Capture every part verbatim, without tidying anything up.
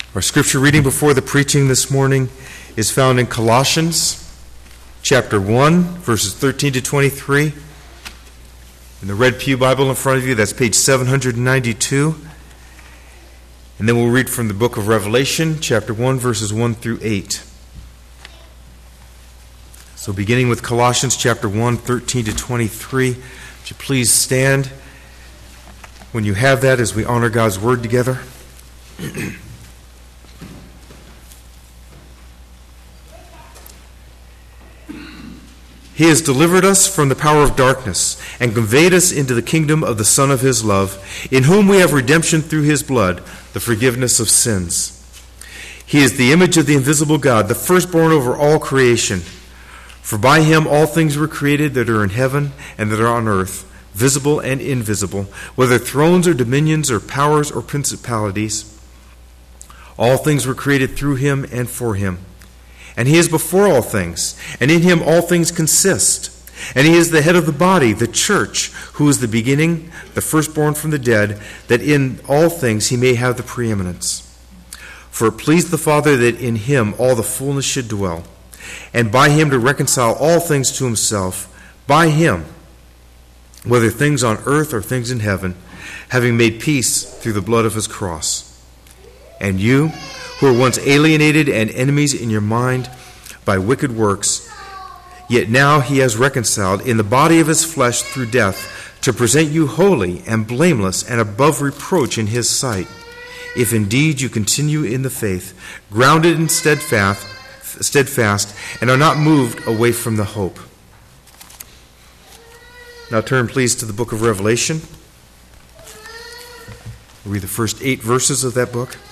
Our scripture reading before the preaching this morning is found in Colossians chapter one, verses thirteen to twenty-three. In the Red Pew Bible in front of you, that's page seven hundred ninety-two. And then we'll read from the book of Revelation, chapter one, verses one through eight. So beginning with Colossians chapter one, thirteen to twenty-three, would you please stand when you have that as we honor God's word together? He has delivered us from the power of darkness and conveyed us into the kingdom of the Son of his love, in whom we have redemption through his blood, the forgiveness of sins. He is the image of the invisible God, the firstborn over all creation. For by him all things were created that are in heaven and that are on earth, visible and invisible, whether thrones or dominions or powers or principalities. All things were created through him and for him. And he is before all things, and in him all things consist. And he is the head of the body, the church, who is the beginning, the firstborn from the dead, that in all things he may have the preeminence. For it pleased the Father that in him all the fullness should dwell, and by him to reconcile all things to himself, by him, whether things on earth or things in heaven, having made peace through the blood of his cross. And you, who were once alienated and enemies in your mind by wicked works, yet now he has reconciled in the body of his flesh through death, to present you holy and blameless and above reproach in his sight, if indeed you continue in the faith, grounded and steadfast, steadfast, and are not moved away from the hope. Now turn please to the book of Revelation. We'll read the first eight verses of that book.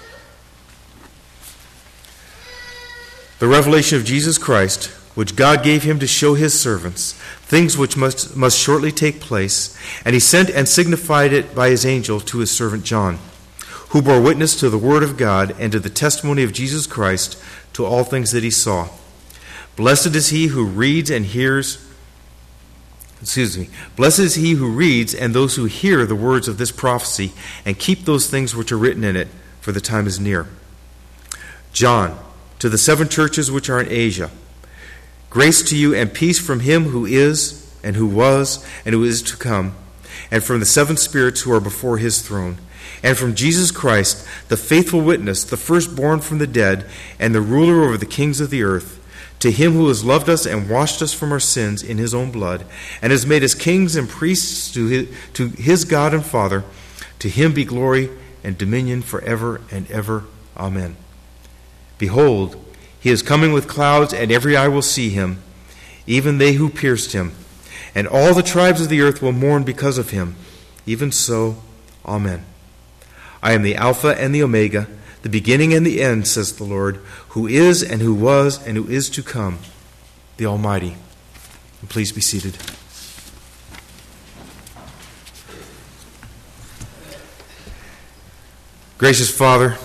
The revelation of Jesus Christ, which God gave him to show his servants, things which must, must shortly take place, and he sent and signified it by his angel to his servant John, who bore witness to the word of God and to the testimony of Jesus Christ, to all things that he saw. Blessed is he who reads and hears, excuse me, blessed is he who reads and those who hear the words of this prophecy and keep those things which are written in it, for the time is near. John, to the seven churches which are in Asia, grace to you and peace from him who is, and who was, and who is to come, and from the seven spirits who are before his throne, and from Jesus Christ, the faithful witness, the firstborn from the dead, and the ruler over the kings of the earth, to him who has loved us and washed us from our sins in his own blood, and has made us kings and priests to his, to his God and Father, to him be glory and dominion forever and ever. Amen. Behold, he is coming with clouds, and every eye will see him, even they who pierced him. And all the tribes of the earth will mourn because of him. Even so, Amen. I am the Alpha and the Omega, the beginning and the end, says the Lord, who is and who was and who is to come, the Almighty. And please be seated. Gracious Father,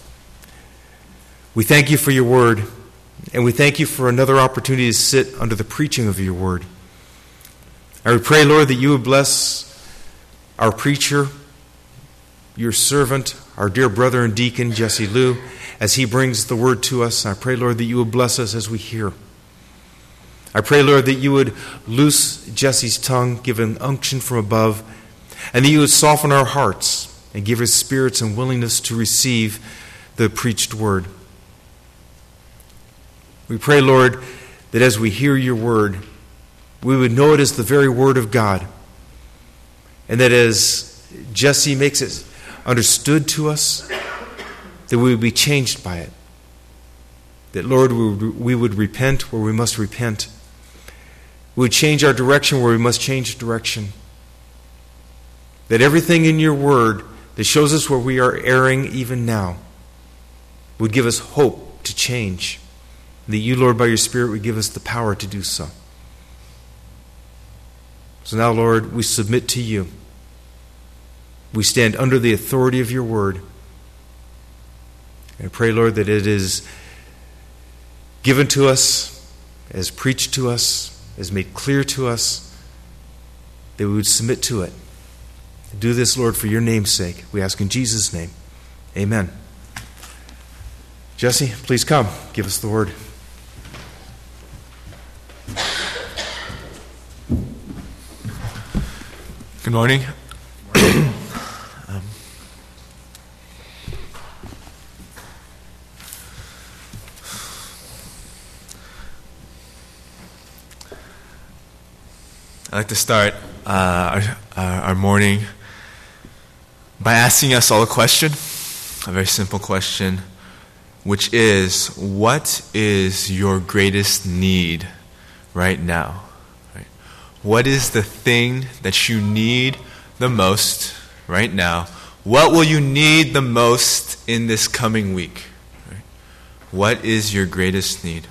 we thank you for your word, and we thank you for another opportunity to sit under the preaching of your word. I would pray, Lord, that you would bless our preacher, your servant, our dear brother and deacon, Jesse Liu, as he brings the word to us. I pray, Lord, that you would bless us as we hear. I pray, Lord, that you would loose Jesse's tongue, give an unction from above, and that you would soften our hearts and give us spirits and willingness to receive the preached word. We pray, Lord, that as we hear your word, we would know it as the very word of God, and that as Jesse makes it understood to us, that we would be changed by it. That, Lord, we would repent where we must repent. We would change our direction where we must change direction. That everything in your word that shows us where we are erring even now would give us hope to change. That you, Lord, by your Spirit, would give us the power to do so. So now, Lord, we submit to you. We stand under the authority of your word. And I pray, Lord, that it is given to us, as preached to us, as made clear to us, that we would submit to it. Do this, Lord, for your name's sake. We ask in Jesus' name. Amen. Jesse, please come. Give us the word. Good morning. um, I'd like to start uh, our, our morning by asking us all a question, a very simple question, which is, what is your greatest need right now? Right? What is the thing that you need the most right now? What will you need the most in this coming week? Right? What is your greatest need?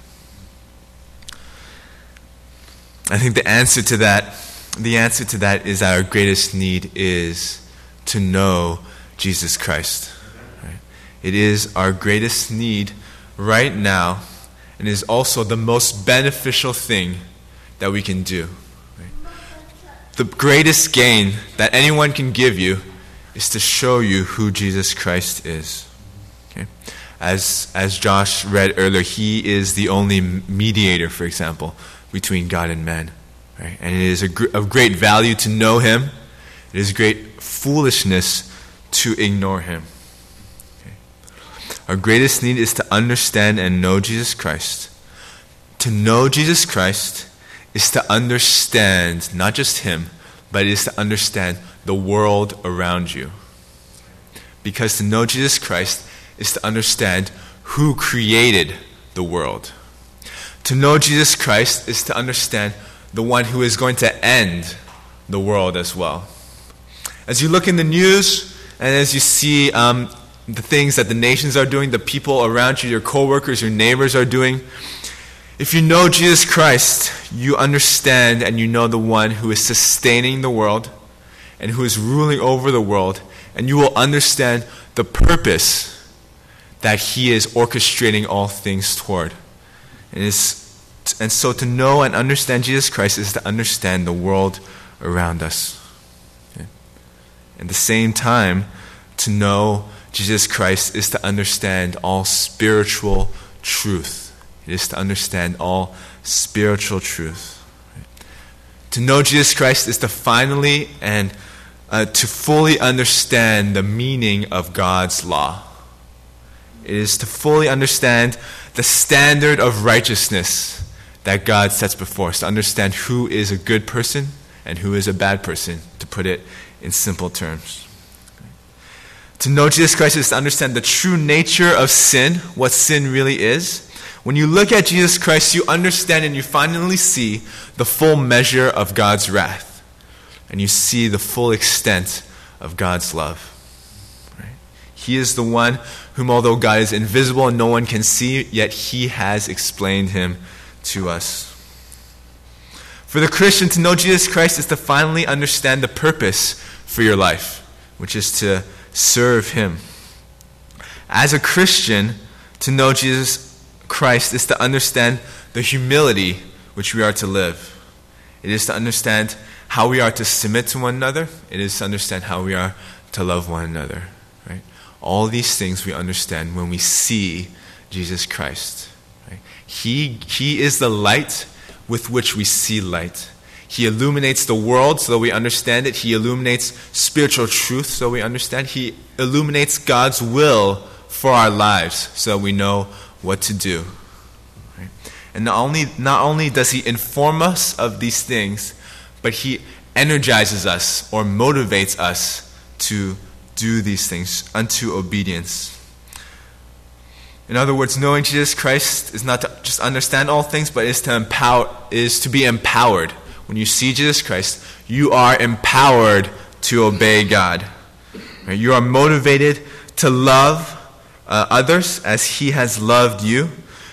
I think the answer to that, the answer to that is our greatest need is to know Jesus Christ. Right? It is our greatest need right now, and is also the most beneficial thing that we can do. Right? The greatest gain that anyone can give you is to show you who Jesus Christ is. Okay? As as Josh read earlier, he is the only mediator, for example, between God and man. Right? And it is a gr- of great value to know him. It is great foolishness to ignore him. Okay? Our greatest need is to understand and know Jesus Christ. To know Jesus Christ is to understand not just him, but it is to understand the world around you. Because to know Jesus Christ is to understand who created the world. To know Jesus Christ is to understand the one who is going to end the world as well. As you look in the news and as you see um, the things that the nations are doing, the people around you, your coworkers, your neighbors are doing, if you know Jesus Christ, you understand and you know the one who is sustaining the world and who is ruling over the world, and you will understand the purpose that he is orchestrating all things toward. And, is, and so to know and understand Jesus Christ is to understand the world around us. Okay? At the same time, to know Jesus Christ is to understand all spiritual truth. It is to understand all spiritual truth. Right? To know Jesus Christ is to finally and uh, to fully understand the meaning of God's law. It is to fully understand the standard of righteousness that God sets before us, to understand who is a good person and who is a bad person, to put it in simple terms. To know Jesus Christ is to understand the true nature of sin, what sin really is. When you look at Jesus Christ, you understand and you finally see the full measure of God's wrath. And you see the full extent of God's love. Right? He is the one whom, although God is invisible and no one can see, yet he has explained him to us. For the Christian, to know Jesus Christ is to finally understand the purpose for your life, which is to serve him. As a Christian, to know Jesus Christ is to understand the humility which we are to live. It is to understand how we are to submit to one another. It is to understand how we are to love one another. Right? All these things we understand when we see Jesus Christ. Right? He, he is the light with which we see light. He illuminates the world so that we understand it. He illuminates spiritual truth so we understand. He illuminates God's will for our lives so that we know what to do. Right? And not only, not only does he inform us of these things, but he energizes us or motivates us to do these things unto obedience. In other words, knowing Jesus Christ is not to just understand all things, but is to empower, is to be empowered. When you see Jesus Christ, you are empowered to obey God. Right? You are motivated to love uh, others as he has loved you.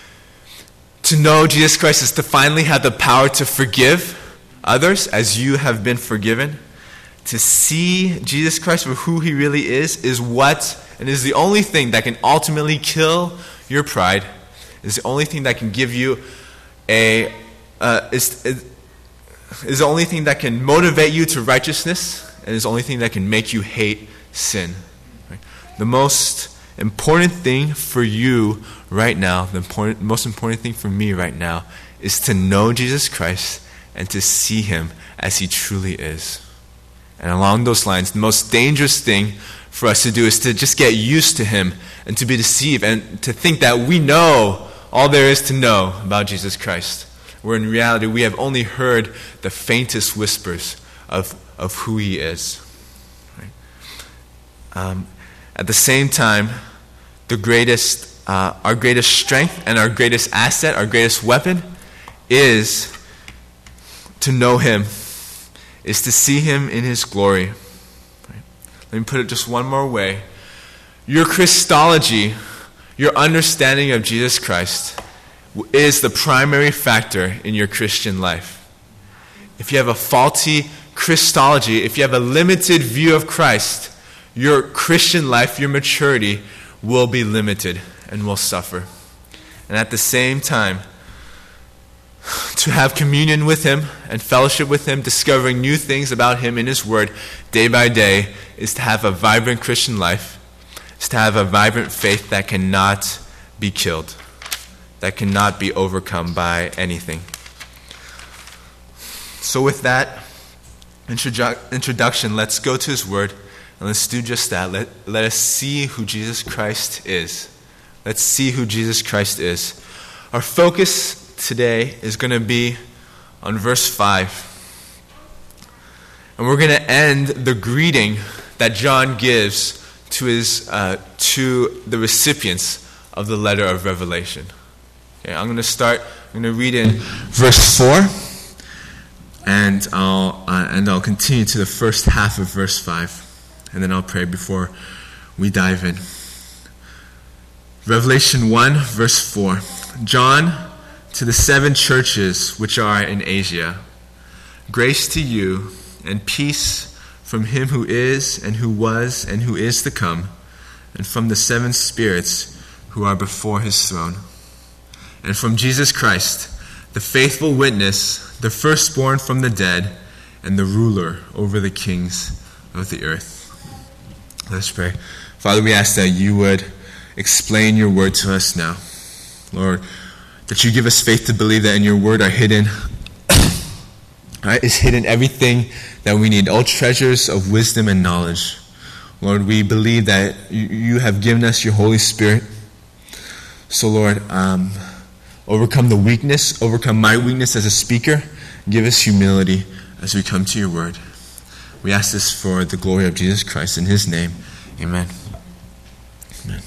To know Jesus Christ is to finally have the power to forgive others as you have been forgiven. To see Jesus Christ for who he really is is what and is the only thing that can ultimately kill your pride. Is the only thing that can give you a uh, is, is is the only thing that can motivate you to righteousness, and is the only thing that can make you hate sin. Right? The most important thing for you right now, the important, most important thing for me right now, is to know Jesus Christ and to see him as he truly is. And along those lines, the most dangerous thing for us to do is to just get used to him and to be deceived and to think that we know all there is to know about Jesus Christ, where in reality we have only heard the faintest whispers of, of who he is. Right? Um, at the same time, the greatest, uh, our greatest strength and our greatest asset, our greatest weapon, is to know him, is to see him in his glory. Right? Let me put it just one more way. Your Christology, your understanding of Jesus Christ, is the primary factor in your Christian life. If you have a faulty Christology, if you have a limited view of Christ, your Christian life, your maturity will be limited and will suffer. And at the same time, to have communion with him and fellowship with him, discovering new things about him in his word day by day, is to have a vibrant Christian life, is to have a vibrant faith that cannot be killed, that cannot be overcome by anything. So with that introdu- introduction, let's go to his word and let's do just that. Let, let us see who Jesus Christ is. Let's see who Jesus Christ is. Our focus today is going to be on verse five. And we're going to end the greeting that John gives to his uh, to the recipients of the letter of Revelation. Okay, I'm going to start, I'm going to read in verse four, and I'll uh, and I'll continue to the first half of verse five, and then I'll pray before we dive in. Revelation one, verse four. John, to the seven churches which are in Asia, grace to you and peace from him who is, and who was, and who is to come, and from the seven spirits who are before his throne, and from Jesus Christ, the faithful witness, the firstborn from the dead, and the ruler over the kings of the earth. Let's pray. Father, we ask that you would explain your word to us now. Lord, that you give us faith to believe that in your word are hidden, right, is hidden everything that we need, all treasures of wisdom and knowledge. Lord, we believe that you have given us your Holy Spirit. So Lord, um, overcome the weakness, overcome my weakness as a speaker. Give us humility as we come to your word. We ask this for the glory of Jesus Christ. In his name, amen. Amen.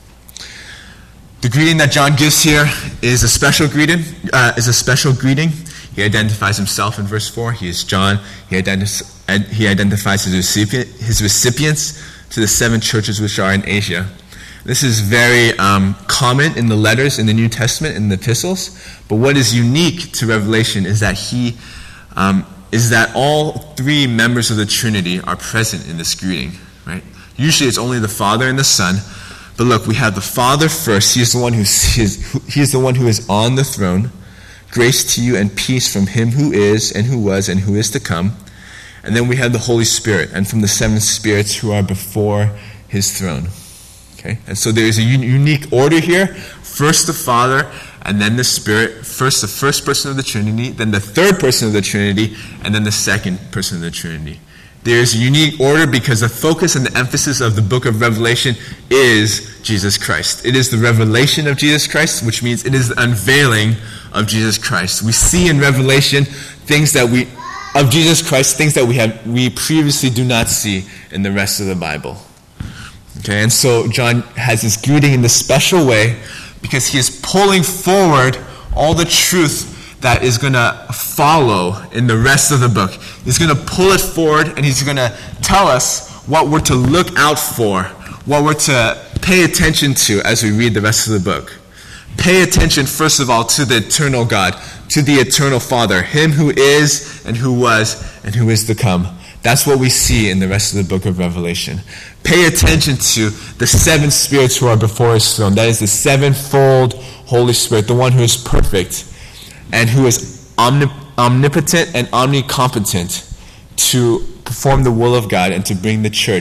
The greeting that John gives here is a special greeting. Uh, is a special greeting. He identifies himself in verse four. He is John. He, identi- he identifies his, recipient, his recipients to the seven churches which are in Asia. This is very um, common in the letters in the New Testament, in the epistles. But what is unique to Revelation is that he um, is that all three members of the Trinity are present in this greeting. Right? Usually, it's only the Father and the Son. But look, we have the Father first. He is the one who is, he is the one who is on the throne. Grace to you and peace from him who is, and who was, and who is to come. And then we have the Holy Spirit, and from the seven spirits who are before his throne. Okay, and so there is a un- unique order here. First the Father, and then the Spirit. First the first person of the Trinity, then the third person of the Trinity, and then the second person of the Trinity. There is a unique order because the focus and the emphasis of the book of Revelation is Jesus Christ. It is the revelation of Jesus Christ, which means it is the unveiling of Jesus Christ. We see in Revelation things that we of Jesus Christ, things that we have we previously do not see in the rest of the Bible. Okay, and so John has this greeting in this special way because he is pulling forward all the truth that is going to follow in the rest of the book. He's going to pull it forward, and he's going to tell us what we're to look out for, what we're to pay attention to as we read the rest of the book. Pay attention, first of all, to the eternal God, to the eternal Father, him who is and who was and who is to come. That's what we see in the rest of the book of Revelation. Pay attention to the seven spirits who are before his throne. That is the sevenfold Holy Spirit, the one who is perfect and who is omnip- omnipotent and omnicompetent to perform the will of God and to bring the church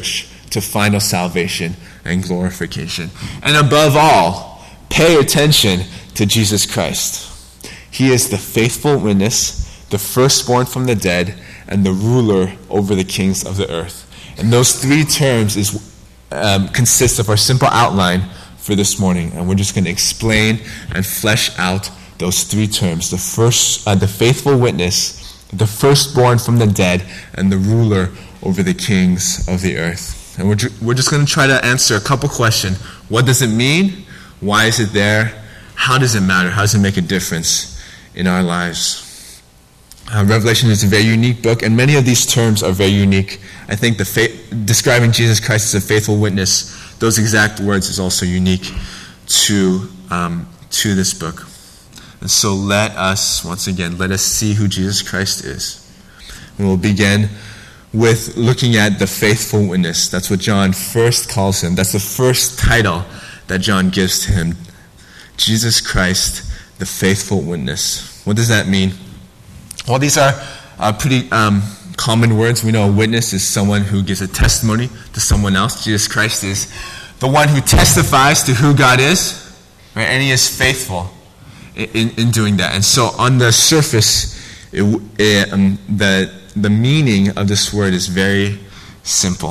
to final salvation and glorification. And above all, pay attention to Jesus Christ. He is the faithful witness, the firstborn from the dead, and the ruler over the kings of the earth. And those three terms is um, consist of our simple outline for this morning. And we're just going to explain and flesh out those three terms. The first, uh, the faithful witness, the firstborn from the dead, and the ruler over the kings of the earth. And we're, ju- we're just going to try to answer a couple questions. What does it mean? Why is it there? How does it matter? How does it make a difference in our lives? Uh, Revelation is a very unique book, and many of these terms are very unique. I think the fa- describing Jesus Christ as a faithful witness, those exact words is also unique to um, to this book. And so let us, once again, let us see who Jesus Christ is. And we'll begin with looking at the faithful witness. That's what John first calls him. That's the first title that John gives to him. Jesus Christ, the faithful witness. What does that mean? Well, these are uh, pretty um, common words. We know a witness is someone who gives a testimony to someone else. Jesus Christ is the one who testifies to who God is, right? And he is faithful in, in doing that. And so on the surface, it, it, um, the, the meaning of this word is very simple.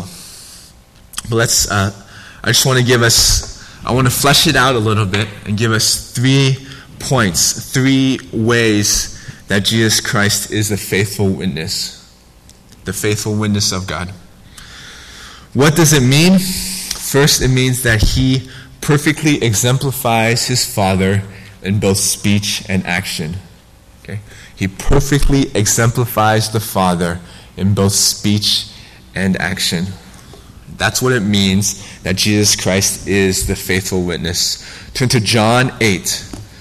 But let's, uh, I just want to give us, I want to flesh it out a little bit and give us three points, three ways that Jesus Christ is the faithful witness, the faithful witness of God. What does it mean? First, it means that he perfectly exemplifies his Father in both speech and action. Okay? He perfectly exemplifies the Father in both speech and action. That's what it means that Jesus Christ is the faithful witness. Turn to John eight.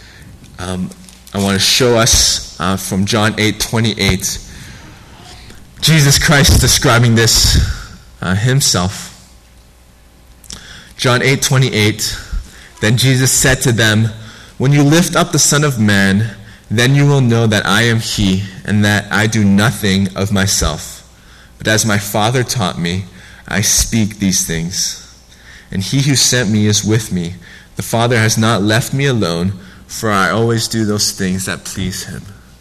Um, I want to show us uh, from John eight twenty-eight, Jesus Christ describing this uh, himself. John eight twenty-eight, then Jesus said to them, when you lift up the Son of Man, then you will know that I am he, and that I do nothing of myself. But as my Father taught me, I speak these things. And he who sent me is with me. The Father has not left me alone, for I always do those things that please him.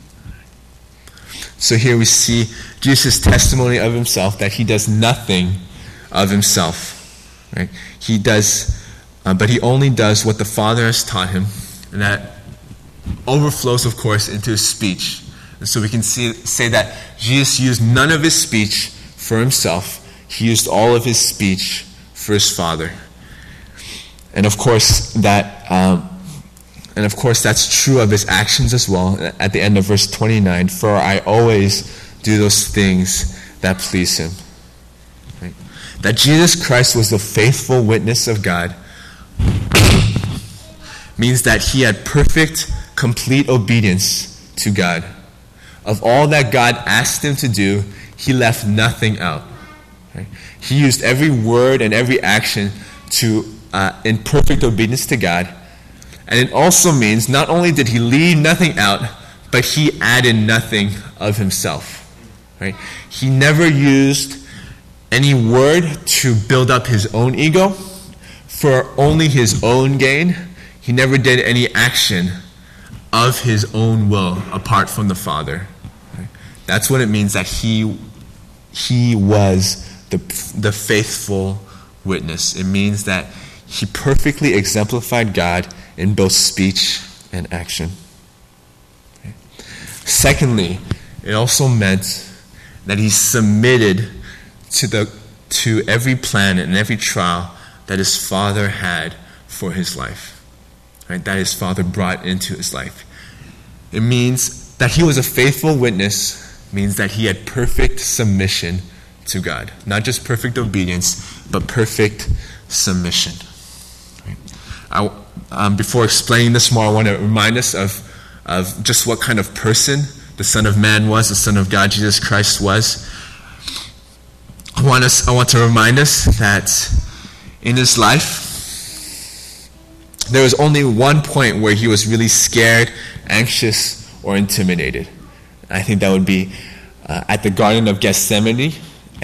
So here we see Jesus' testimony of himself, that he does nothing of himself. Right? He does, uh, but he only does what the Father has taught him, and that overflows, of course, into his speech. And so we can see, say that Jesus used none of his speech for himself. He used all of his speech for his Father. And of course, that... Um, And of course, that's true of his actions as well. At the end of verse twenty-nine, for I always do those things that please him. Right? That Jesus Christ was the faithful witness of God means that he had perfect, complete obedience to God. Of all that God asked him to do, he left nothing out. Right? He used every word and every action to uh, in perfect obedience to God. And it also means not only did he leave nothing out, but he added nothing of himself. Right? He never used any word to build up his own ego for only his own gain. He never did any action of his own will apart from the Father. Right? That's what it means that he he was the the faithful witness. It means that he perfectly exemplified God in both speech and action. Okay. Secondly, it also meant that he submitted to the to every plan and every trial that his Father had for his life. Right? That his Father brought into his life. It means that he was a faithful witness, means that he had perfect submission to God. Not just perfect obedience, but perfect submission. Right? I, um, before explaining this more, I want to remind us of, of just what kind of person the Son of Man was, the Son of God, Jesus Christ was. I want us, I want to remind us that in his life, there was only one point where he was really scared, anxious, or intimidated. I think that would be uh, at the Garden of Gethsemane,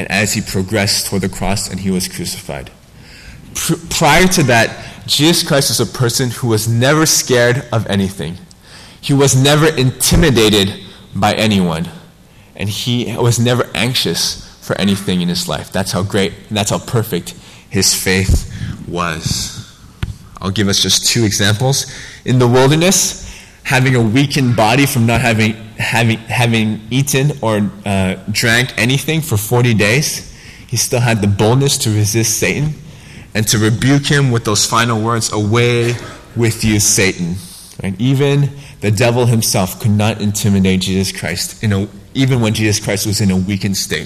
and as he progressed toward the cross and he was crucified. Pr- prior to that, Jesus Christ was a person who was never scared of anything. He was never intimidated by anyone. And he was never anxious for anything in his life. That's how great, and that's how perfect his faith was. I'll give us just two examples. In the wilderness, having a weakened body from not having having having eaten or uh, drank anything for forty days, he still had the boldness to resist Satan and to rebuke him with those final words, "Away with you, Satan." Right? Even the devil himself could not intimidate Jesus Christ, in a, even when Jesus Christ was in a weakened state.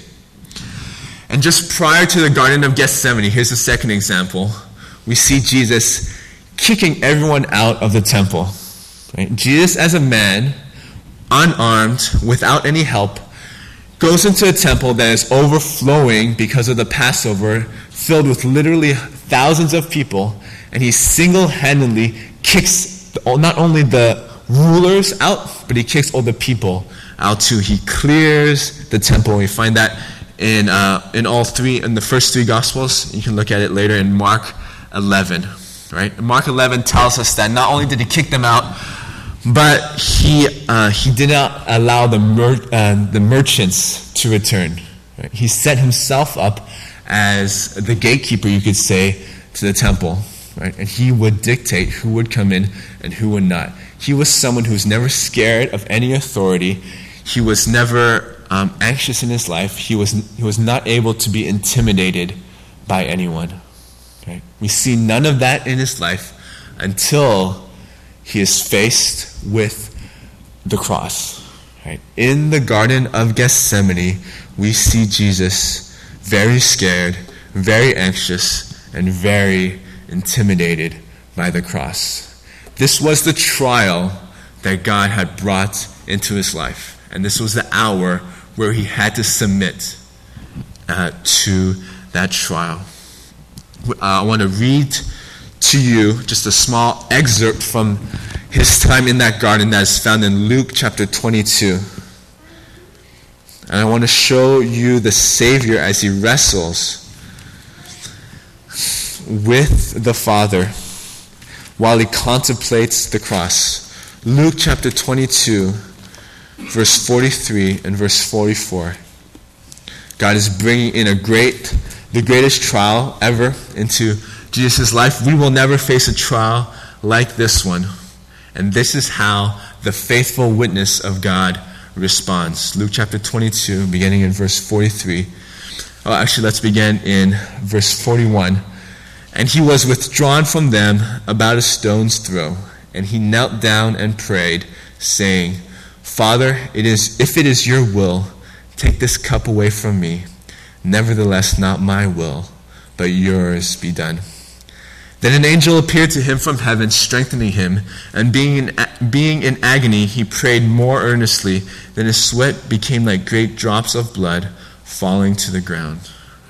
And just prior to the Garden of Gethsemane, here's the second example. We see Jesus kicking everyone out of the temple. Right? Jesus, as a man, unarmed, without any help, goes into a temple that is overflowing because of the Passover, filled with literally thousands of people, and he single-handedly kicks not only the rulers out, but he kicks all the people out too. He clears the temple. We find that in uh, in all three, in the first three Gospels. You can look at it later in Mark eleven. Right? Mark eleven tells us that not only did he kick them out, but he uh, he did not allow the mer- uh, the merchants to return. Right? He set himself up as the gatekeeper, you could say, to the temple. Right? And he would dictate who would come in and who would not. He was someone who was never scared of any authority. He was never um, anxious in his life. He was he was not able to be intimidated by anyone. Right? We see none of that in his life until he is faced with the cross. Right? In the Garden of Gethsemane, we see Jesus very scared, very anxious, and very intimidated by the cross. This was the trial that God had brought into his life. And this was the hour where he had to submit uh, to that trial. Uh, I want to read to you just a small excerpt from his time in that garden that is found in Luke chapter twenty-two. And I want to show you the Savior as he wrestles with the Father while he contemplates the cross. Luke chapter twenty-two, verse forty-three and verse forty-four. God is bringing in a great, the greatest trial ever into Jesus' life. We will never face a trial like this one. And this is how the faithful witness of God responds. Luke chapter twenty-two, beginning in verse forty-three. Oh, actually, let's begin in verse forty-one. And he was withdrawn from them about a stone's throw, and he knelt down and prayed, saying, Father, it is if it is your will, take this cup away from me. Nevertheless, not my will, but yours be done. Then an angel appeared to him from heaven, strengthening him, and being in, being in agony, he prayed more earnestly. Then his sweat became like great drops of blood falling to the ground.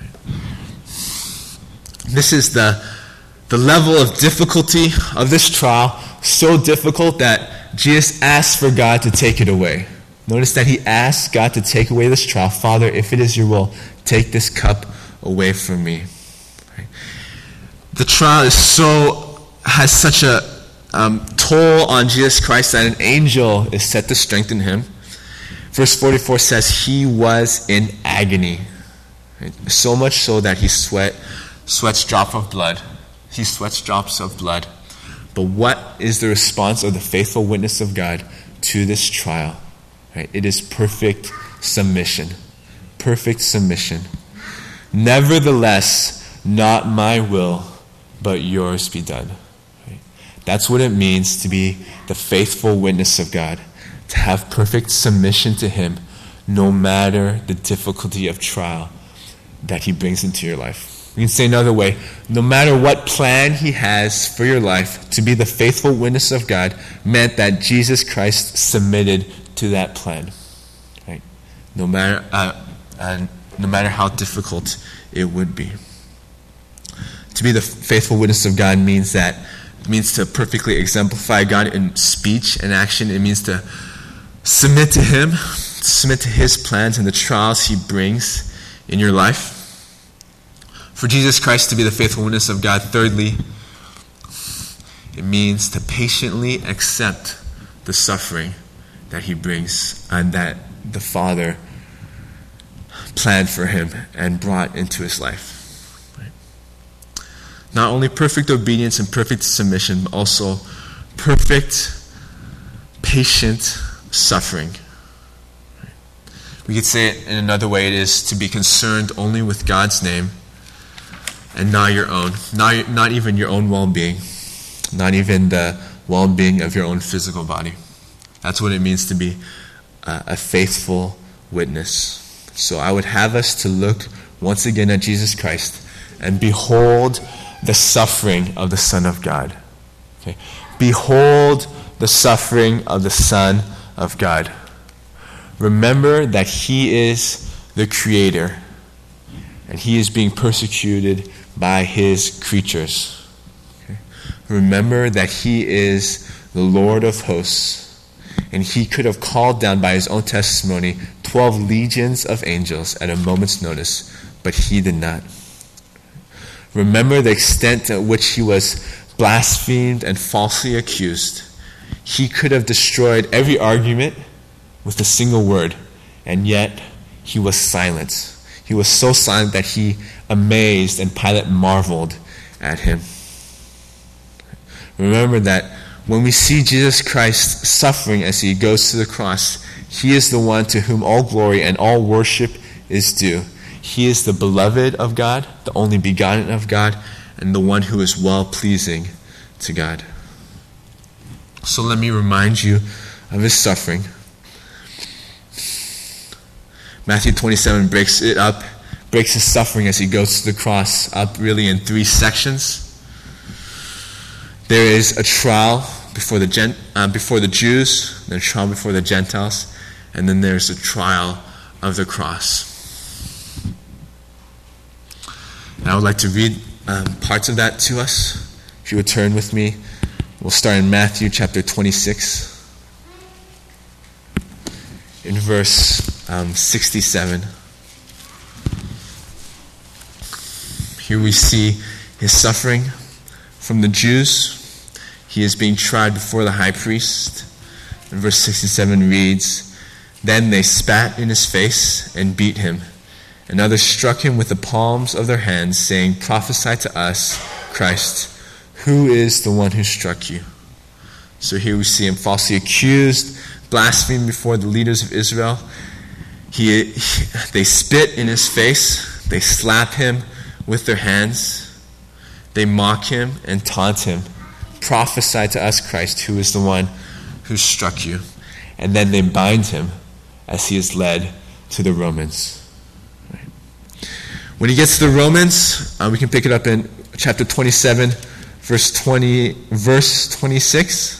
This is the, the level of difficulty of this trial, so difficult that Jesus asked for God to take it away. Notice that he asked God to take away this trial. Father, if it is your will, take this cup away from me. Right? The trial is so has such a um, toll on Jesus Christ that an angel is set to strengthen him. Verse forty-four says he was in agony. Right? So much so that he sweat sweats drops of blood. He sweats drops of blood. But what is the response of the faithful witness of God to this trial? Right? It is perfect submission. Perfect submission. Nevertheless, not my will, but yours be done. Right? That's what it means to be the faithful witness of God. To have perfect submission to him, no matter the difficulty of trial that he brings into your life. We can say another way, no matter what plan he has for your life, to be the faithful witness of God meant that Jesus Christ submitted to that plan. Right? No matter, uh, uh, no matter how difficult it would be. To be the faithful witness of God means that it means to perfectly exemplify God in speech and action. It means to submit to him, submit to his plans and the trials he brings in your life. For Jesus Christ to be the faithful witness of God, thirdly, it means to patiently accept the suffering that he brings and that the Father planned for him and brought into his life. Right? Not only perfect obedience and perfect submission, but also perfect, patient suffering. Right? We could say it in another way. It is to be concerned only with God's name and not your own, not, not even your own well-being, not even the well-being of your own physical body. That's what it means to be uh, a faithful witness. So I would have us to look once again at Jesus Christ and behold the suffering of the Son of God. Okay? Behold the suffering of the Son of God. Remember that he is the Creator and he is being persecuted by his creatures. Okay? Remember that he is the Lord of hosts, and he could have called down by his own testimony twelve legions of angels at a moment's notice, but he did not. Remember the extent at which he was blasphemed and falsely accused. He could have destroyed every argument with a single word, and yet he was silent. He was so silent that he amazed and Pilate marveled at him. Remember that when we see Jesus Christ suffering as he goes to the cross, he is the one to whom all glory and all worship is due. He is the beloved of God, the only begotten of God, and the one who is well-pleasing to God. So let me remind you of his suffering. Matthew twenty-seven breaks it up, breaks his suffering as he goes to the cross up really in three sections. There is a trial before the Gen, uh, before the Jews, then a trial before the Gentiles, and then there's a trial of the cross. And I would like to read um, parts of that to us. If you would turn with me, we'll start in Matthew chapter twenty-six, in verse um, sixty-seven. Here we see his suffering from the Jews. He is being tried before the high priest. And verse sixty-seven reads, "Then they spat in his face and beat him. And others struck him with the palms of their hands, saying, 'Prophesy to us, Christ, who is the one who struck you?'" So here we see him falsely accused, blasphemed before the leaders of Israel. He, he, they spit in his face. They slap him with their hands. They mock him and taunt him. "Prophesy to us, Christ, who is the one who struck you?" And then they bind him as he is led to the Romans. Right. When he gets to the Romans, uh, we can pick it up in chapter twenty-seven, verse twenty, verse twenty-six.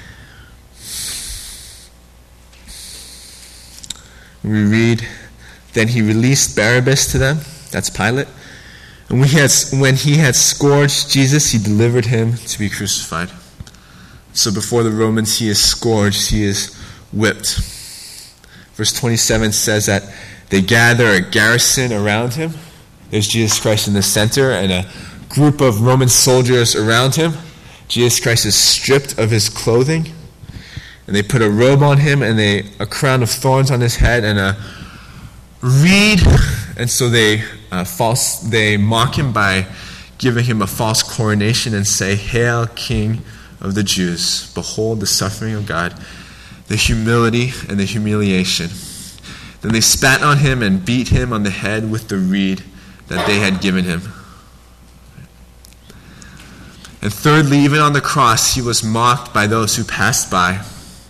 We read, "Then he released Barabbas to them," that's Pilate, "and when he had, when he had scourged Jesus, he delivered him to be crucified." So before the Romans, he is scourged, he is whipped. Verse twenty-seven says that they gather a garrison around him. There's Jesus Christ in the center and a group of Roman soldiers around him. Jesus Christ is stripped of his clothing, and they put a robe on him and they, a crown of thorns on his head and a reed. And so they uh, false they mock him by giving him a false coronation and say, "Hail, King of the Jews. Behold the suffering of God, the humility and the humiliation." Then they spat on him and beat him on the head with the reed that they had given him. And thirdly, even on the cross, he was mocked by those who passed by.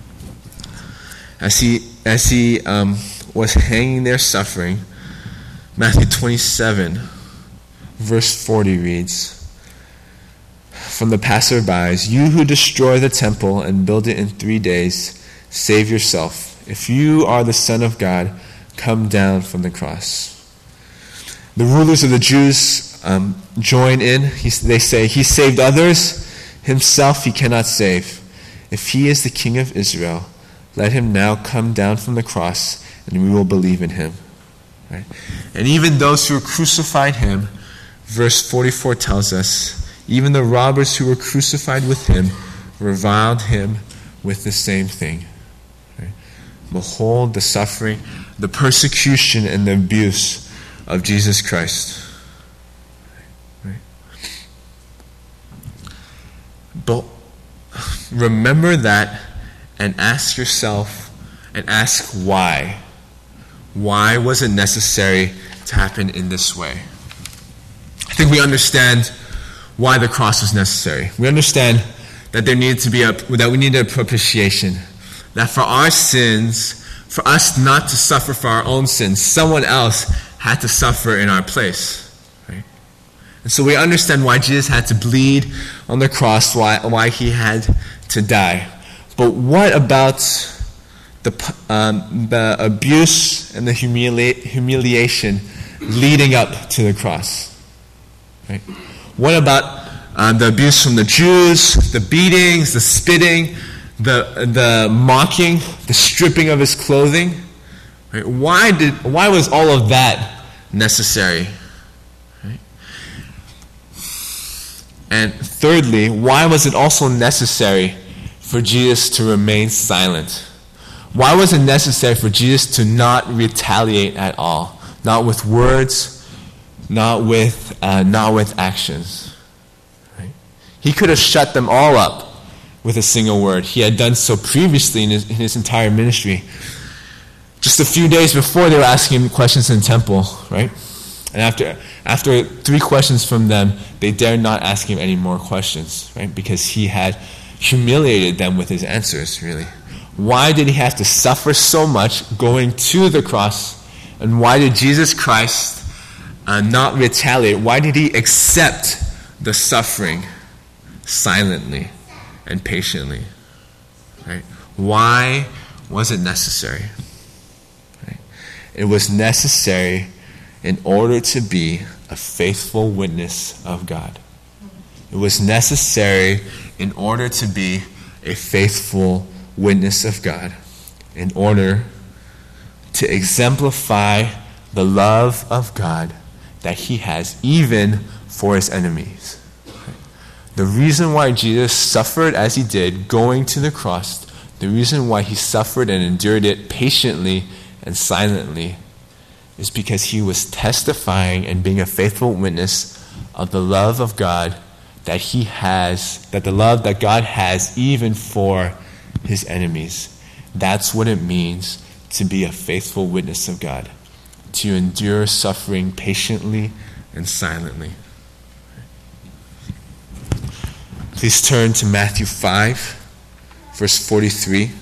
As he as he um, was hanging there suffering, Matthew twenty-seven, verse forty reads, from the passerbys, "You who destroy the temple and build it in three days, save yourself. If you are the Son of God, come down from the cross." The rulers of the Jews um, join in. He, they say, "He saved others, himself he cannot save. If he is the King of Israel, let him now come down from the cross, and we will believe in him." Right? And even those who crucified him, verse forty-four tells us, even the robbers who were crucified with him reviled him with the same thing. Right? Behold the suffering, the persecution, and the abuse of Jesus Christ. Right? But remember that and ask yourself and ask why. Why was it necessary to happen in this way? I think we understand why the cross was necessary. We understand that there needed to be a that we needed a propitiation. That for our sins, for us not to suffer for our own sins, someone else had to suffer in our place. Right? And so we understand why Jesus had to bleed on the cross, why why he had to die. But what about the um, the abuse and the humili- humiliation leading up to the cross? Right? What about uh, the abuse from the Jews, the beatings, the spitting, the the mocking, the stripping of his clothing? Right? Why did why was all of that necessary? Right? And thirdly, why was it also necessary for Jesus to remain silent? Why was it necessary for Jesus to not retaliate at all? Not with words, not with uh, not with actions. Right? He could have shut them all up with a single word. He had done so previously in his, in his entire ministry. Just a few days before, they were asking him questions in the temple, right? And after after three questions from them, they dared not ask him any more questions, right? Because he had humiliated them with his answers, really. Why did he have to suffer so much going to the cross? And why did Jesus Christ uh, not retaliate? Why did he accept the suffering silently and patiently? Right? Why was it necessary? Right? It was necessary in order to be a faithful witness of God. It was necessary in order to be a faithful witness of God, in order to exemplify the love of God that he has even for his enemies. The reason why Jesus suffered as he did, going to the cross, the reason why he suffered and endured it patiently and silently, is because he was testifying and being a faithful witness of the love of God that he has, that the love that God has even for his enemies. That's what it means to be a faithful witness of God, to endure suffering patiently and silently. Please turn to Matthew five, verse forty-three.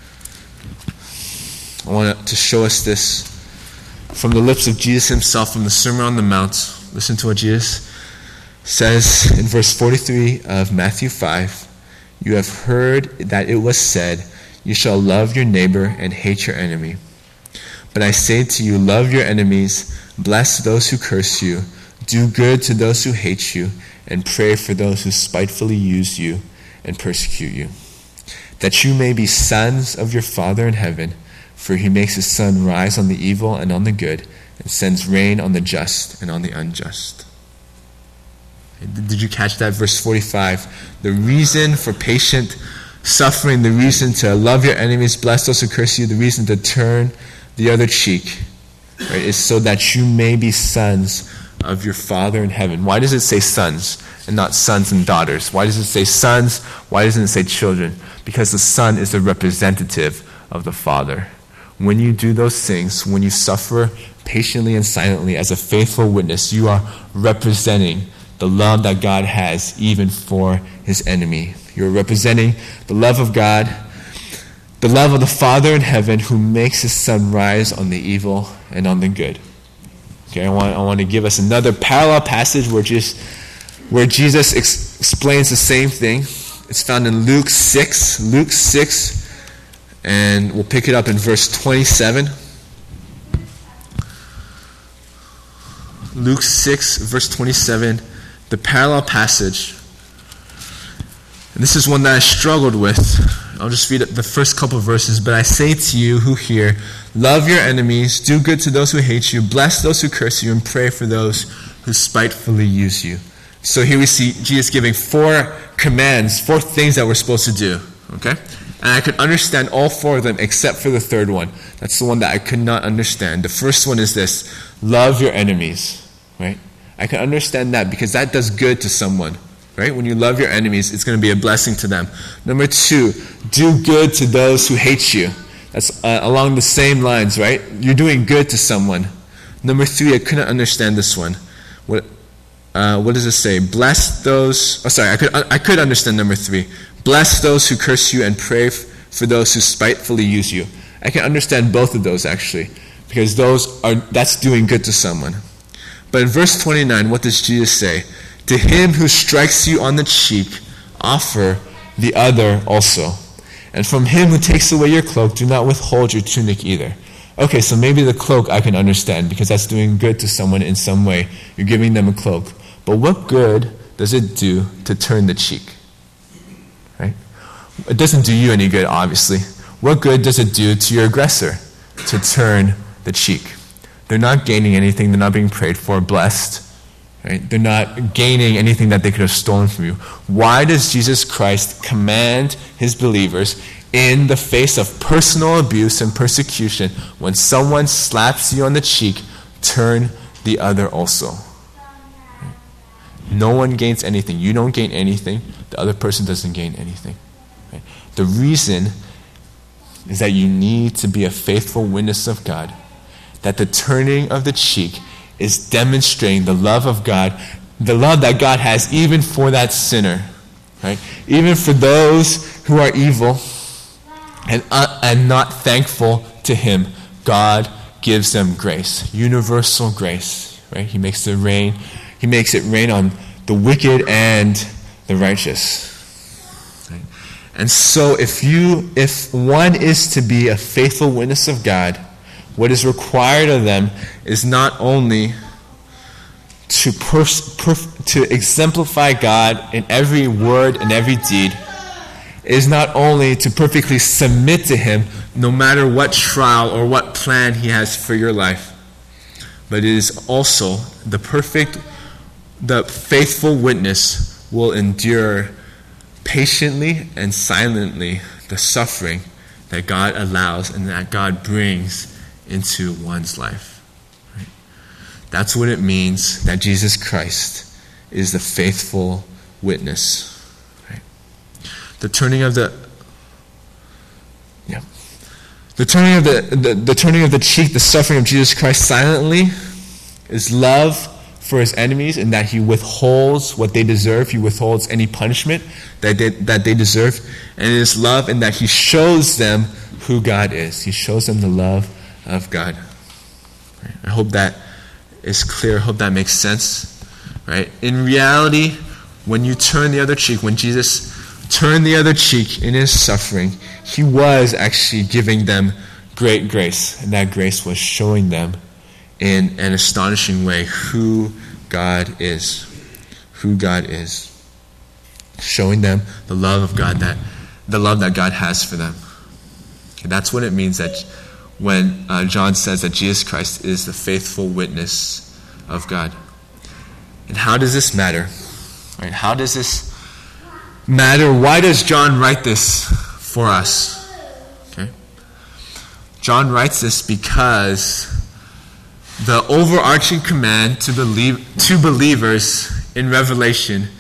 I want to show us this from the lips of Jesus himself from the Sermon on the Mount. Listen to what Jesus says in verse forty-three of Matthew five. You have heard that it was said, you shall love your neighbor and hate your enemy. But I say to you, love your enemies, bless those who curse you, do good to those who hate you, and pray for those who spitefully use you and persecute you, that you may be sons of your Father in heaven, for he makes his sun rise on the evil and on the good, and sends rain on the just and on the unjust. Did you catch that? Verse forty-five. The reason for patient suffering, the reason to love your enemies, bless those who curse you, the reason to turn the other cheek, right, is so that you may be sons of your Father in heaven. Why does it say sons and not sons and daughters? Why does it say sons? Why doesn't it say children? Because the Son is the representative of the Father. When you do those things, when you suffer patiently and silently as a faithful witness, you are representing the love that God has even for his enemy. You're representing the love of God, the love of the Father in heaven who makes his sun rise on the evil and on the good. Okay, I want I want to give us another parallel passage where just where Jesus ex- explains the same thing. It's found in Luke six, Luke six, and we'll pick it up in verse twenty-seven. Luke six, verse twenty-seven. The parallel passage. And this is one that I struggled with I'll just read the first couple of verses. But I say to you who hear, love your enemies, do good to those who hate you, bless those who curse you, and pray for those who spitefully use you. So here we see Jesus giving four commands, four things that we're supposed to do. Okay? And I could understand all four of them except for the third one. That's the one that I could not understand. The first one is this: love your enemies. Right? I can understand that because that does good to someone. Right? When you love your enemies, it's going to be a blessing to them. Number two, do good to those who hate you. That's uh, along the same lines, right? You're doing good to someone. Number three, I couldn't understand this one. What uh, what does it say? Bless those. Oh, sorry, I could I could understand number three. Bless those who curse you and pray f- for those who spitefully use you. I can understand both of those actually, because those are that's doing good to someone. But in verse twenty-nine, what does Jesus say? To him who strikes you on the cheek, offer the other also. And from him who takes away your cloak, do not withhold your tunic either. Okay, so maybe the cloak I can understand because that's doing good to someone in some way. You're giving them a cloak. But what good does it do to turn the cheek? Right? It doesn't do you any good, obviously. What good does it do to your aggressor to turn the cheek? They're not gaining anything. They're not being prayed for, blessed. Right? They're not gaining anything that they could have stolen from you. Why does Jesus Christ command his believers in the face of personal abuse and persecution, when someone slaps you on the cheek, turn the other also? Right? No one gains anything. You don't gain anything. The other person doesn't gain anything. Right? The reason is that you need to be a faithful witness of God, that the turning of the cheek is demonstrating the love of God, the love that God has even for that sinner, right? Even for those who are evil and uh, and not thankful to him, God gives them grace, universal grace, right? He makes it rain, he makes it rain on the wicked and the righteous. Right? And so if you if one is to be a faithful witness of God, what is required of them is not only to pers- perf- to exemplify God in every word and every deed, it is not only to perfectly submit to him no matter what trial or what plan he has for your life, but it is also the perfect, the faithful witness will endure patiently and silently the suffering that God allows and that God brings into one's life. Right? That's what it means that Jesus Christ is the faithful witness. Right? The turning of the yeah, the turning of the, the the turning of the cheek, the suffering of Jesus Christ silently, is love for his enemies, in that he withholds what they deserve. He withholds any punishment that they, that they deserve, and it is love in that he shows them who God is. He shows them the love of God. Right? I hope that is clear. I hope that makes sense. Right? In reality, when you turn the other cheek, when Jesus turned the other cheek in his suffering, he was actually giving them great grace. And that grace was showing them in an astonishing way who God is. Who God is. Showing them the love of God, that the love that God has for them. And that's what it means that when uh, John says that Jesus Christ is the faithful witness of God. And how does this matter? Right? How does this matter? Why does John write this for us? Okay. John writes this because the overarching command to believe to believers in Revelation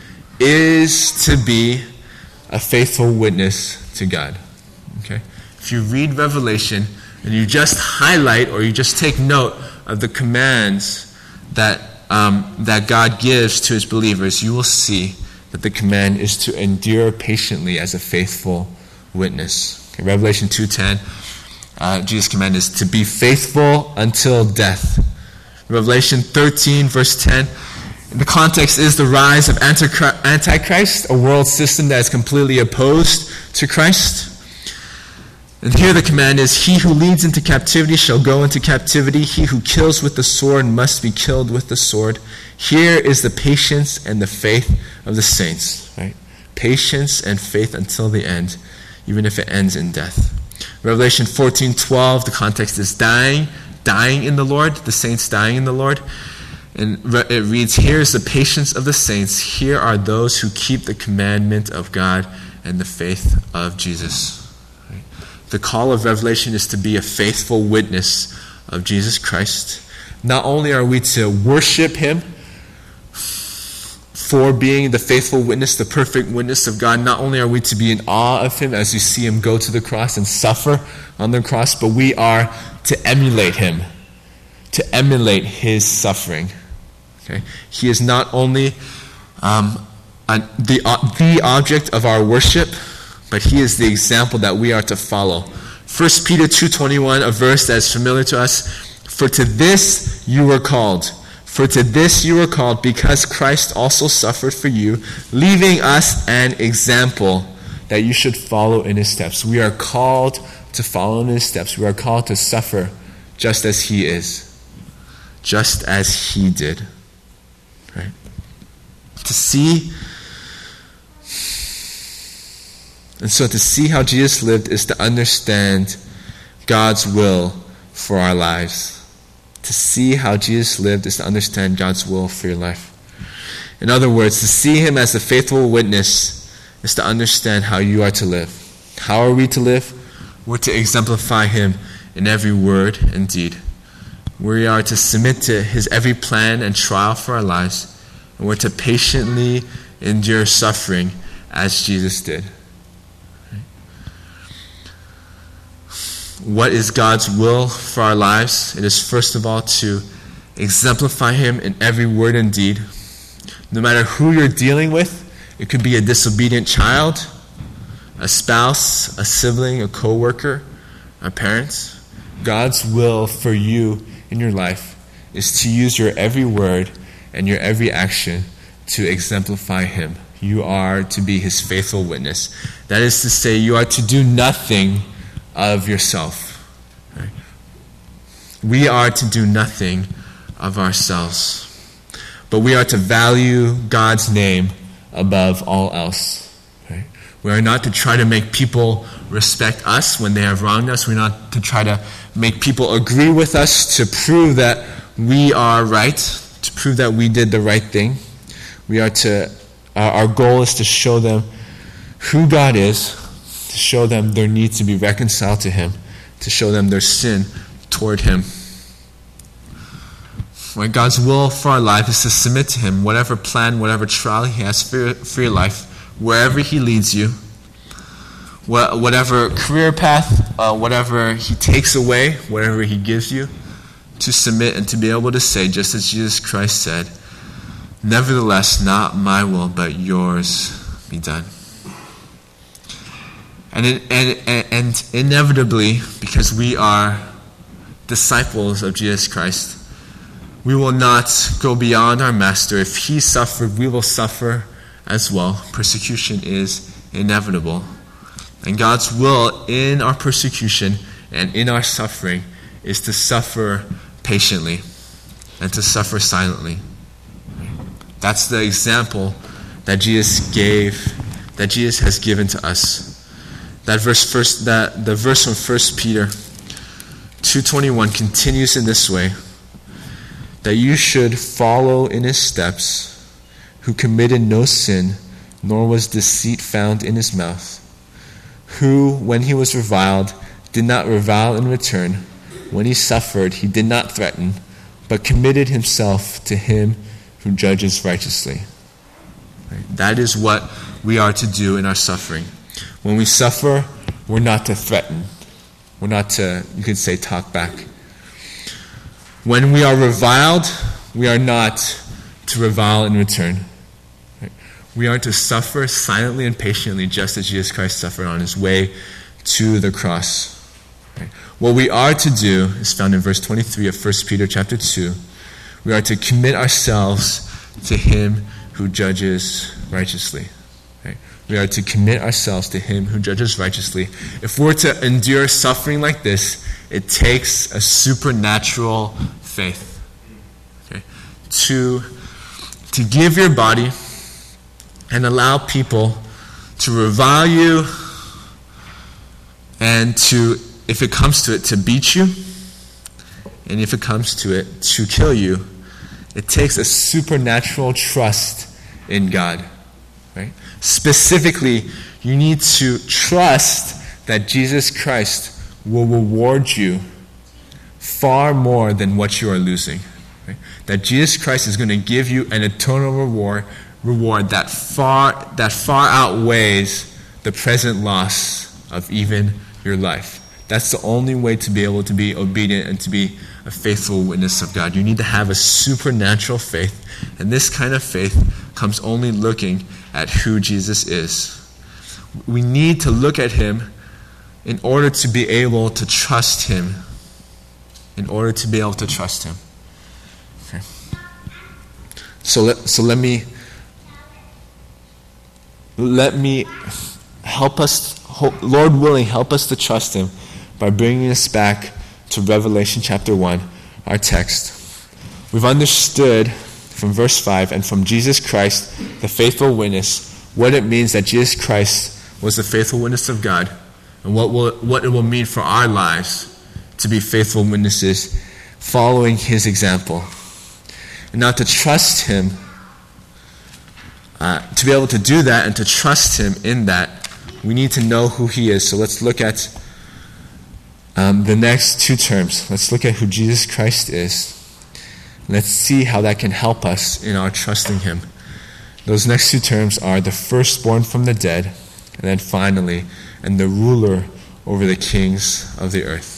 is to be a faithful witness to God. Okay? If you read Revelation and you just highlight or you just take note of the commands that um, that God gives to his believers, you will see that the command is to endure patiently as a faithful witness. Okay, Revelation two ten, uh, Jesus' command is to be faithful until death. Revelation thirteen, verse ten, the context is the rise of Antichrist, a world system that is completely opposed to Christ. And here the command is, he who leads into captivity shall go into captivity. He who kills with the sword must be killed with the sword. Here is the patience and the faith of the saints. Right? Patience and faith until the end. even if it ends in death. Revelation fourteen twelve, the context is dying, dying in the Lord, the saints dying in the Lord. And it reads, "Here is the patience of the saints. Here are those who keep the commandment of God and the faith of Jesus." Right? The call of Revelation is to be a faithful witness of Jesus Christ. Not only are we to worship him for being the faithful witness, the perfect witness of God, not only are we to be in awe of him as we see him go to the cross and suffer on the cross, but we are to emulate him, to emulate his suffering. Okay? He is not only um, an, the, uh, the object of our worship, but he is the example that we are to follow. First Peter two twenty-one, a verse that is familiar to us. "For to this you were called. For to this you were called, because Christ also suffered for you, leaving us an example that you should follow in his steps." We are called to follow in his steps. We are called to suffer just as he is, just as he did. Right? To see, and so to see how Jesus lived is to understand God's will for our lives. To see how Jesus lived is to understand God's will for your life. In other words, to see him as a faithful witness is to understand how you are to live. How are we to live? We're to exemplify him in every word and deed. We are to submit to his every plan and trial for our lives, and we're to patiently endure suffering as Jesus did. What is God's will for our lives? It is first of all to exemplify him in every word and deed. No matter who you're dealing with, it could be a disobedient child, a spouse, a sibling, a co-worker, a parent. God's will for you in your life is to use your every word and your every action to exemplify him. You are to be his faithful witness. That is to say, you are to do nothing of yourself. Right? We are to do nothing of ourselves. But we are to value God's name above all else. Right? We are not to try to make people respect us when they have wronged us. We're not to try to make people agree with us to prove that we are right, to prove that we did the right thing. We are to, uh, our goal is to show them who God is, to show them their need to be reconciled to him, to show them their sin toward him. Right? God's will for our life is to submit to him, whatever plan, whatever trial he has for, for your life, wherever he leads you, whatever career path, uh, whatever he takes away, whatever he gives you, to submit and to be able to say, just as Jesus Christ said, "Nevertheless, not my will, but yours be done." And, it, and, and inevitably, because we are disciples of Jesus Christ, we will not go beyond our master. If he suffered, we will suffer as well. Persecution is inevitable. And God's will in our persecution and in our suffering is to suffer patiently and to suffer silently. That's the example that Jesus gave, that Jesus has given to us. That verse first, that the verse from First Peter two twenty-one continues in this way: that you should follow in his steps, who committed no sin, nor was deceit found in his mouth, who, when he was reviled, did not revile in return. When he suffered, he did not threaten, but committed himself to him who judges righteously. Right? That is what we are to do in our suffering. When we suffer, we're not to threaten. We're not to, you could say, talk back. When we are reviled, we are not to revile in return. Right? We are to suffer silently and patiently, just as Jesus Christ suffered on his way to the cross. Right? What we are to do is found in verse twenty-three of First Peter chapter two. We are to commit ourselves to him who judges righteously. Right? We are to commit ourselves to him who judges righteously. If we're to endure suffering like this, it takes a supernatural faith. Okay? To, to give your body and allow people to revile you, and to, if it comes to it, to beat you, and if it comes to it, to kill you, it takes a supernatural trust in God. Right? Specifically, you need to trust that Jesus Christ will reward you far more than what you are losing. Right? That Jesus Christ is going to give you an eternal reward, reward that far that far outweighs the present loss of even your life. That's the only way to be able to be obedient and to be a faithful witness of God. You need to have a supernatural faith, and this kind of faith comes only looking at who Jesus is. We need to look at him in order to be able to trust him. In order to be able to trust him. Okay. So let so let me let me help us, Lord willing, help us to trust him by bringing us back to Revelation chapter one, our text. We've understood from verse five and from Jesus Christ, the faithful witness, what it means that Jesus Christ was the faithful witness of God, and what will what it will mean for our lives to be faithful witnesses following his example. And now to trust him, uh, to be able to do that and to trust him in that, we need to know who he is. So let's look at um, the next two terms. Let's look at who Jesus Christ is. Let's see how that can help us in our trusting him. Those next two terms are the firstborn from the dead, and then finally, and the ruler over the kings of the earth.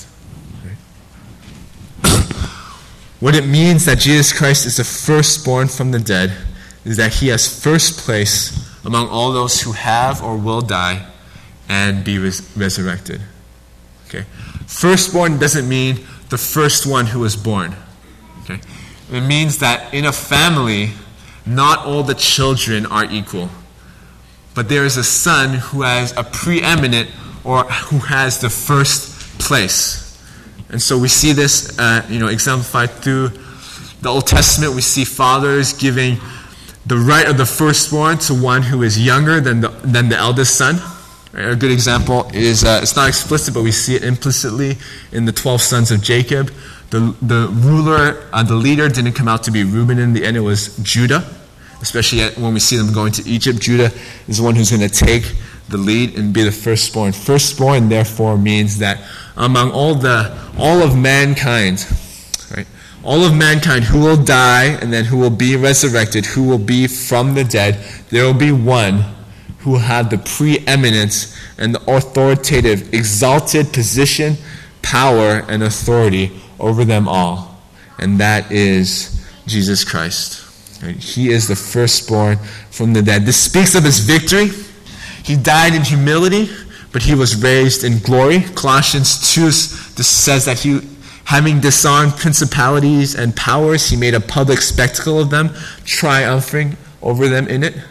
What it means that Jesus Christ is the firstborn from the dead is that he has first place among all those who have or will die and be res- resurrected. Okay. Firstborn doesn't mean the first one who was born. Okay. It means that in a family, not all the children are equal. But there is a son who has a preeminent or who has the first place. And so we see this uh, you know, exemplified through the Old Testament. We see fathers giving the right of the firstborn to one who is younger than the, than the eldest son. Right? A good example is, uh, it's not explicit, but we see it implicitly in the twelve sons of Jacob. The, the ruler, uh, the leader didn't come out to be Reuben in the end, it was Judah. Especially when we see them going to Egypt, Judah is the one who's going to take the lead and be the firstborn. Firstborn, therefore, means that among all the all of mankind, right, all of mankind who will die and then who will be resurrected, who will be from the dead, there will be one who will have the preeminence and the authoritative, exalted position, power, and authority over them all, and that is Jesus Christ. Right? He is the firstborn from the dead. This speaks of his victory. He died in humility, but he was raised in glory. Colossians two says that he, having disarmed principalities and powers, he made a public spectacle of them, triumphing over them in it.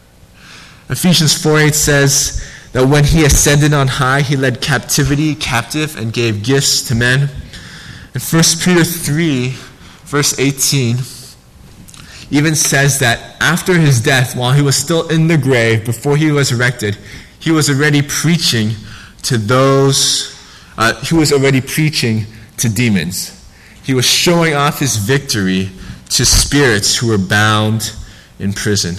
Ephesians four eight says that when he ascended on high, he led captivity captive and gave gifts to men. And First Peter three, verse eighteen, even says that after his death, while he was still in the grave, before he was resurrected, he was already preaching to those, uh, he was already preaching to demons. He was showing off his victory to spirits who were bound in prison.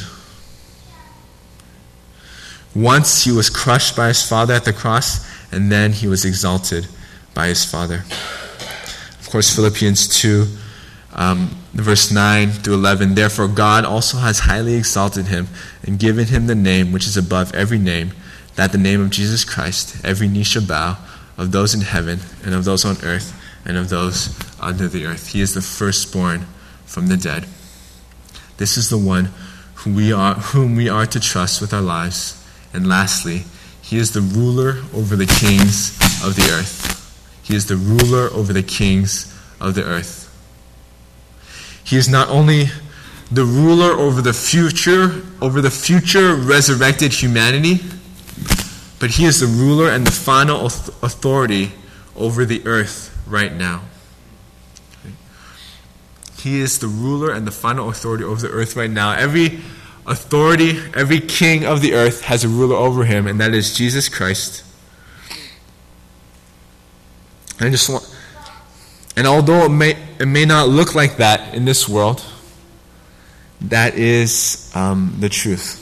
Once he was crushed by his Father at the cross, and then he was exalted by his Father. Of course, Philippians two, Um, verse nine through eleven, therefore God also has highly exalted him and given him the name which is above every name, that the name of Jesus Christ every knee shall bow, of those in heaven and of those on earth and of those under the earth. He is the firstborn from the dead. This is the one whom we are, whom we are to trust with our lives. And lastly, he is the ruler over the kings of the earth. He is the ruler over the kings of the earth. He is not only the ruler over the future, over the future resurrected humanity, but he is the ruler and the final authority over the earth right now. He is the ruler and the final authority over the earth right now. Every authority, every king of the earth has a ruler over him, and that is Jesus Christ. I just want, and although it may it may not look like that in this world, that is um, the truth.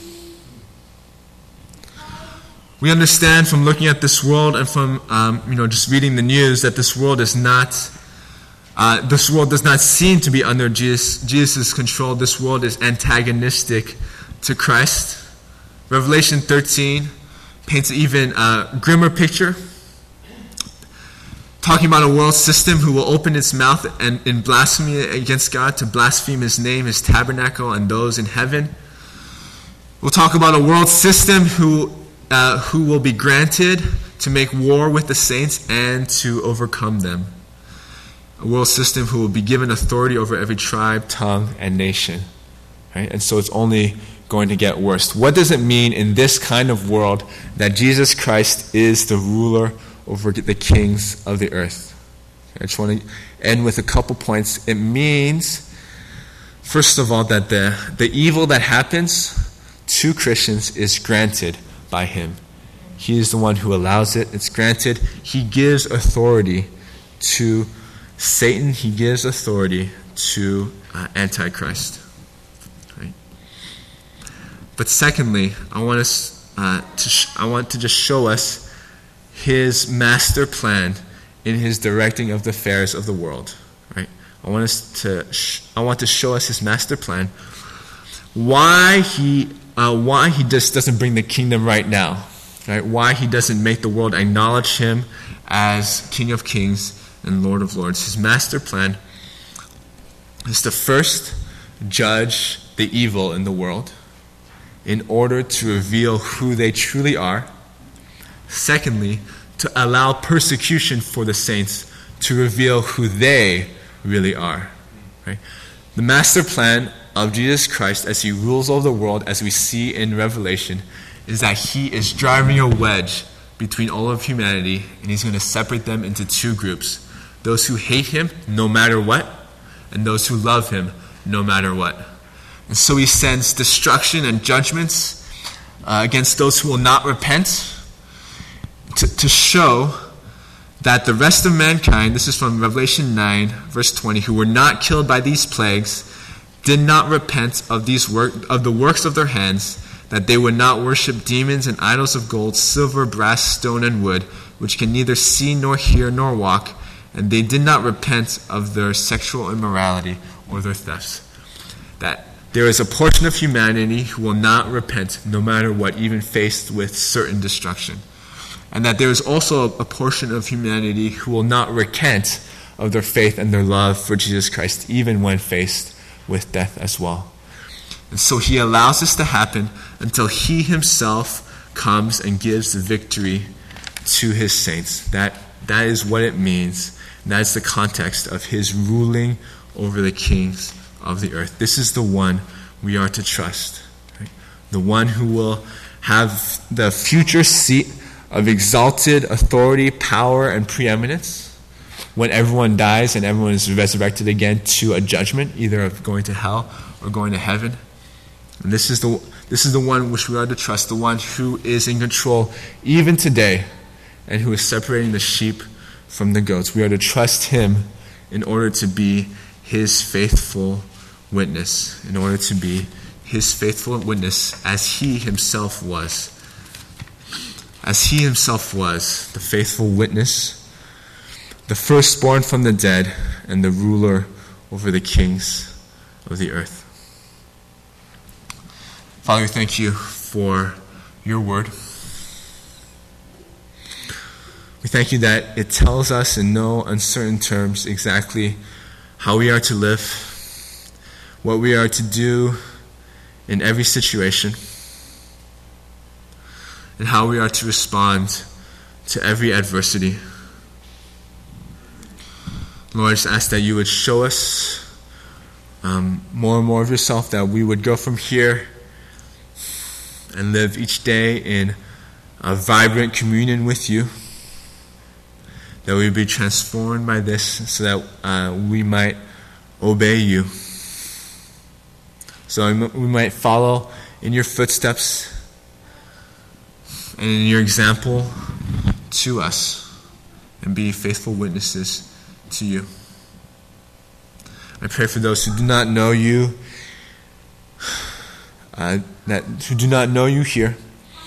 We understand from looking at this world and from um, you know just reading the news that this world is not uh, this world does not seem to be under Jesus Jesus' control. This world is antagonistic to Christ. Revelation thirteen paints an even uh, grimmer picture, talking about a world system who will open its mouth and in blasphemy against God to blaspheme His name, His tabernacle, and those in heaven. We'll talk about a world system who uh, who will be granted to make war with the saints and to overcome them. A world system who will be given authority over every tribe, tongue, and nation. Right? And so it's only going to get worse. What does it mean in this kind of world that Jesus Christ is the ruler over the kings of the earth? I just want to end with a couple points. It means, first of all, that the, the evil that happens to Christians is granted by Him. He is the one who allows it. It's granted. He gives authority to Satan. He gives authority to uh, Antichrist. Right? But secondly, I want us uh, to sh- I want to just show us His master plan in His directing of the affairs of the world. Right? I want us to sh- I want to show us His master plan. Why He uh, why He just doesn't bring the kingdom right now. Right? Why He doesn't make the world acknowledge Him as King of Kings and Lord of Lords. His master plan is to first judge the evil in the world in order to reveal who they truly are. Secondly, to allow persecution for the saints to reveal who they really are. Right? The master plan of Jesus Christ as He rules over the world, as we see in Revelation, is that He is driving a wedge between all of humanity, and He's going to separate them into two groups. Those who hate Him no matter what, and those who love Him no matter what. And so He sends destruction and judgments uh, against those who will not repent, to, to show that the rest of mankind, this is from Revelation nine, verse twenty, who were not killed by these plagues, did not repent of these work of the works of their hands, that they would not worship demons and idols of gold, silver, brass, stone, and wood, which can neither see nor hear nor walk, and they did not repent of their sexual immorality or their thefts. That there is a portion of humanity who will not repent no matter what, even faced with certain destruction. And that there is also a portion of humanity who will not recant of their faith and their love for Jesus Christ, even when faced with death as well. And so He allows this to happen until He Himself comes and gives the victory to His saints. That that is what it means. And that is the context of His ruling over the kings of the earth. This is the one we are to trust. Right? The one who will have the future seat of exalted authority, power, and preeminence when everyone dies and everyone is resurrected again to a judgment, either of going to hell or going to heaven. And this is the this is the one which we are to trust, the one who is in control even today and who is separating the sheep from the goats. We are to trust Him in order to be His faithful witness, in order to be His faithful witness as He Himself was. As He Himself was, the faithful witness, the firstborn from the dead, and the ruler over the kings of the earth. Father, we thank You for Your word. We thank You that it tells us in no uncertain terms exactly how we are to live, what we are to do in every situation, and how we are to respond to every adversity. Lord, I just ask that You would show us um, more and more of Yourself, that we would go from here and live each day in a vibrant communion with You, that we would be transformed by this so that uh, we might obey You, so we might follow in Your footsteps and in Your example to us. and be faithful witnesses to you. I pray for those who do not know you, uh, that who do not know you here.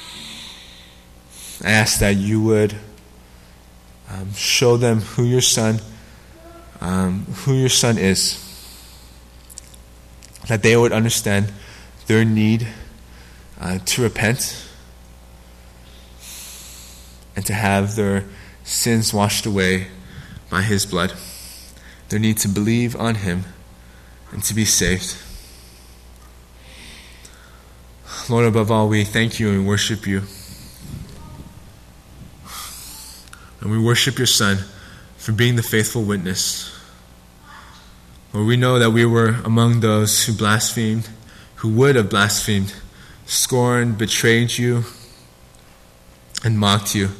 I ask that you would um, show them who your son, um, who your son is, that they would understand their need uh, to repent and to have their sins washed away by his blood. Their need to believe on him and to be saved. Lord, above all, we thank you and worship you. And we worship your Son for being the faithful witness. Lord, we know that we were among those who blasphemed, who would have blasphemed, scorned, betrayed you, and mocked you.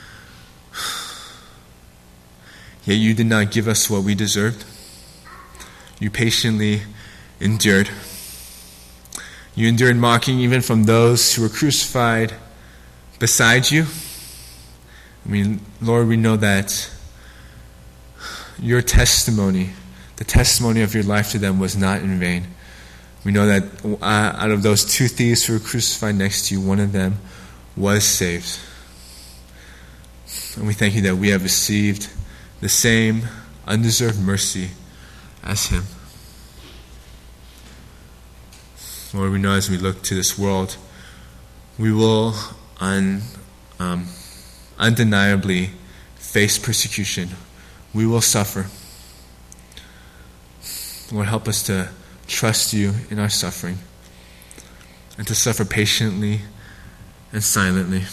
Yet you did not give us what we deserved. You patiently endured. You endured mocking even from those who were crucified beside you. I mean, Lord, we know that your testimony, the testimony of your life to them, was not in vain. We know that uh, out of those two thieves who were crucified next to you, one of them was saved. And we thank you that we have received the same undeserved mercy as him. Lord, we know as we look to this world, we will un, um, undeniably face persecution. We will suffer. Lord, help us to trust you in our suffering and to suffer patiently and silently,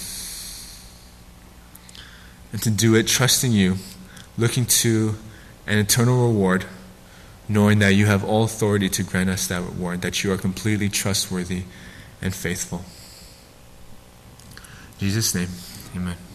and to do it trusting you, looking to an eternal reward, knowing that you have all authority to grant us that reward, that you are completely trustworthy and faithful. In Jesus' name, amen.